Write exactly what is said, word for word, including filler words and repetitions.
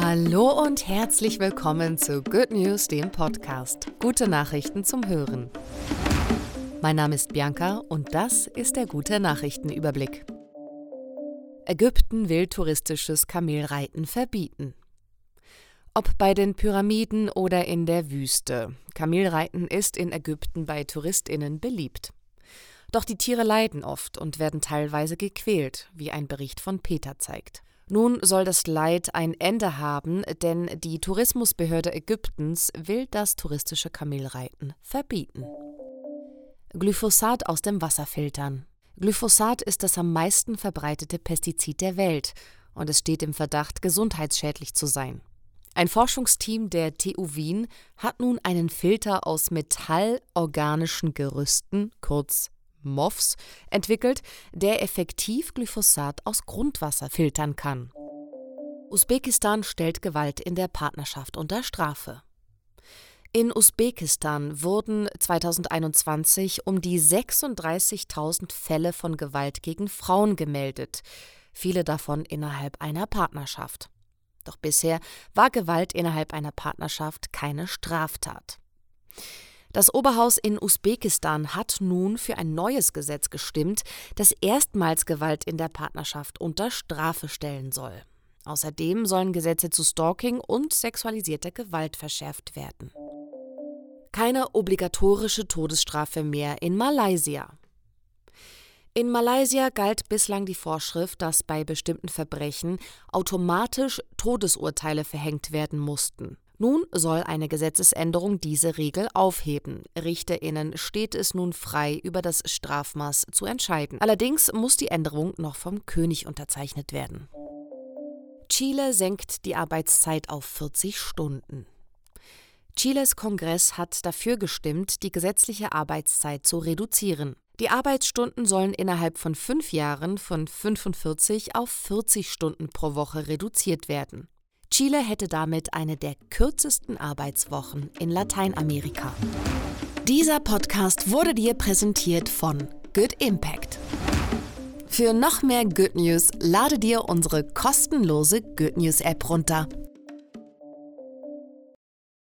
Hallo und herzlich willkommen zu Good News, dem Podcast. Gute Nachrichten zum Hören. Mein Name ist Bianca und das ist der gute Nachrichtenüberblick. Ägypten will touristisches Kamelreiten verbieten. Ob bei den Pyramiden oder in der Wüste, Kamelreiten ist in Ägypten bei TouristInnen beliebt. Doch die Tiere leiden oft und werden teilweise gequält, wie ein Bericht von Peter zeigt. Nun soll das Leid ein Ende haben, denn die Tourismusbehörde Ägyptens will das touristische Kamelreiten verbieten. Glyphosat aus dem Wasser filtern. Glyphosat ist das am meisten verbreitete Pestizid der Welt und es steht im Verdacht, gesundheitsschädlich zu sein. Ein Forschungsteam der T U Wien hat nun einen Filter aus metallorganischen Gerüsten, kurz M O Fs, entwickelt, der effektiv Glyphosat aus Grundwasser filtern kann. Usbekistan stellt Gewalt in der Partnerschaft unter Strafe. In Usbekistan wurden zweitausendeinundzwanzig um die sechsunddreißigtausend Fälle von Gewalt gegen Frauen gemeldet, viele davon innerhalb einer Partnerschaft. Doch bisher war Gewalt innerhalb einer Partnerschaft keine Straftat. Das Oberhaus in Usbekistan hat nun für ein neues Gesetz gestimmt, das erstmals Gewalt in der Partnerschaft unter Strafe stellen soll. Außerdem sollen Gesetze zu Stalking und sexualisierter Gewalt verschärft werden. Keine obligatorische Todesstrafe mehr in Malaysia. In Malaysia galt bislang die Vorschrift, dass bei bestimmten Verbrechen automatisch Todesurteile verhängt werden mussten. Nun soll eine Gesetzesänderung diese Regel aufheben. RichterInnen steht es nun frei, über das Strafmaß zu entscheiden. Allerdings muss die Änderung noch vom König unterzeichnet werden. Chile senkt die Arbeitszeit auf vierzig Stunden. Chiles Kongress hat dafür gestimmt, die gesetzliche Arbeitszeit zu reduzieren. Die Arbeitsstunden sollen innerhalb von fünf Jahren von fünfundvierzig auf vierzig Stunden pro Woche reduziert werden. Chile hätte damit eine der kürzesten Arbeitswochen in Lateinamerika. Dieser Podcast wurde dir präsentiert von Good Impact. Für noch mehr Good News lade dir unsere kostenlose Good News App runter.